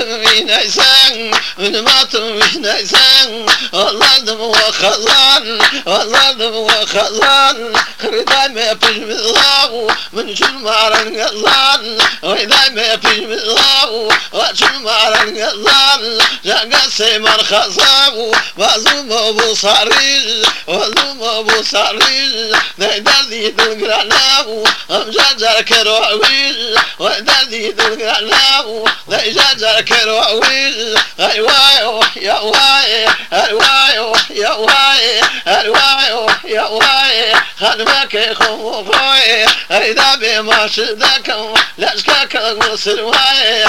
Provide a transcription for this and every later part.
نيسان من ماتم نيسان والله دم وخزان والله دم وخزان خريطة ما فيش مضاو من شو المعرن قزان وإذا ما فيش مضاو وشو المعرن قزان جاقا سيمر خزاو وزوم أبو صاريج وزوم أبو صاريج نيدر دي دلقراناو أمجاجر كروعويج وإذا دي دلقراناو نيجاجر كروعويج أيوايو يا واي أيوايو يا واي أيوايو يا واي خدمك يخو خوي إذا بما شدكم لاشكاك وسرواي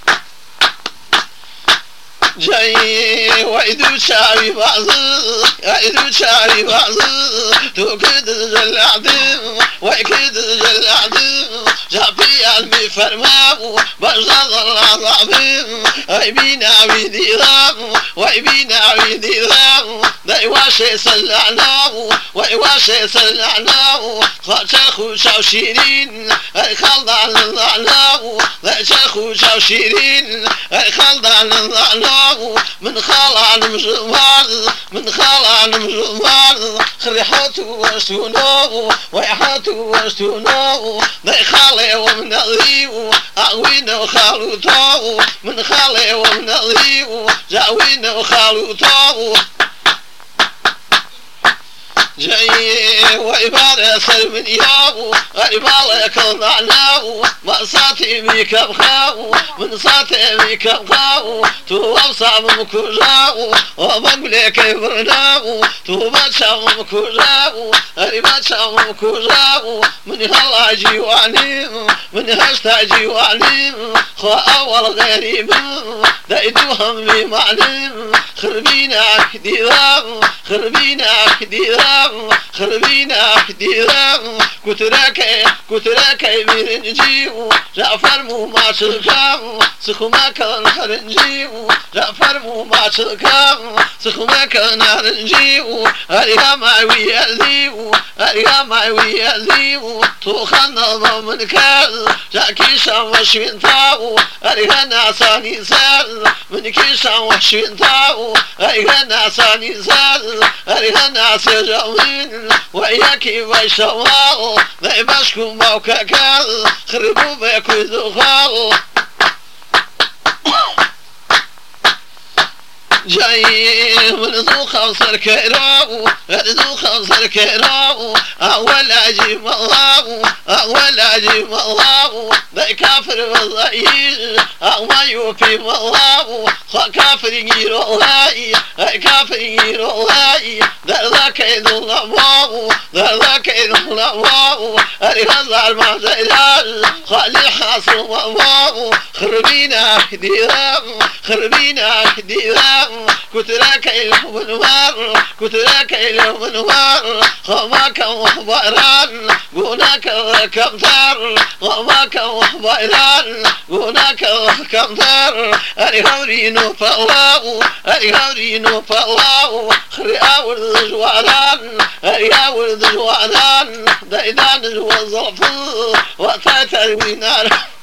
جاي ويدو شعري بعضي ويدو شعري بعضي توكد جلعتم ويكد جلعتم جابي علمي فرماو بجد العظيم اي بينا ويدي رام واي بينا ويدي رام داي واشي سلعناو واي واشي سلعناو خاطر شاو شيرين اي خلع للعناو داي شاو شيرين اي خلع للعناو من خلع المجمال من خلع المجمال خريحته واشتونو ويحته واشتونو داي خالي ومن الريو أعوين خالوتو من خالي ومن الريو جاوين خالوتو جاي وإبارة سلم ياو إبارة كالنعناو ما صاتي بيك بخاو من صاتي بيك بخاو تو أوصى مكوجاو ومقلي كيبرناو تو باتشا مكوجاو باتشا مكوجاو من هلا جيوانيم من هشتا جيوانيم خو أول غريب دايدوهم بمعلم خربينا كديرام خربينا كديرام خربينا كديرام كتراك بيرنجيو جعفر مو ما شكام سخما كان خرنجيو جعفر مو ما شكام سخما كان خرنجيو هريها معوي الليو هريها معوي الليو توخنا ضمن كاز جاكي شام وشوين تاو هريها ناساني سال من كيشان وشوين تاو هريها ناساني سال هريها ناس جاوين وياكي ويشوال نيباشكم موكاكال خربوا بيكو ذخال جاي من ذو خمسر كيراو ذو خمسر كيراو أول أجيب الله أول أجيب الله ذا كافر والضعيف أما يوفي الله كافر يجير الله كافر يجير الله ذا كيد الله ذا كيد الله أريها المعزلات خالي حاصل الله خربينا كديرام خربينا كديرام كتراك اليوم النوار كتراك اليوم النوار خماك وخباران قوناك كمتار خماك وخباران قوناك كمتار أريهورينو فالله أريهورينو فالله خرياور الجواران أرياور الجواران دايدان الوظف وتاتر وينار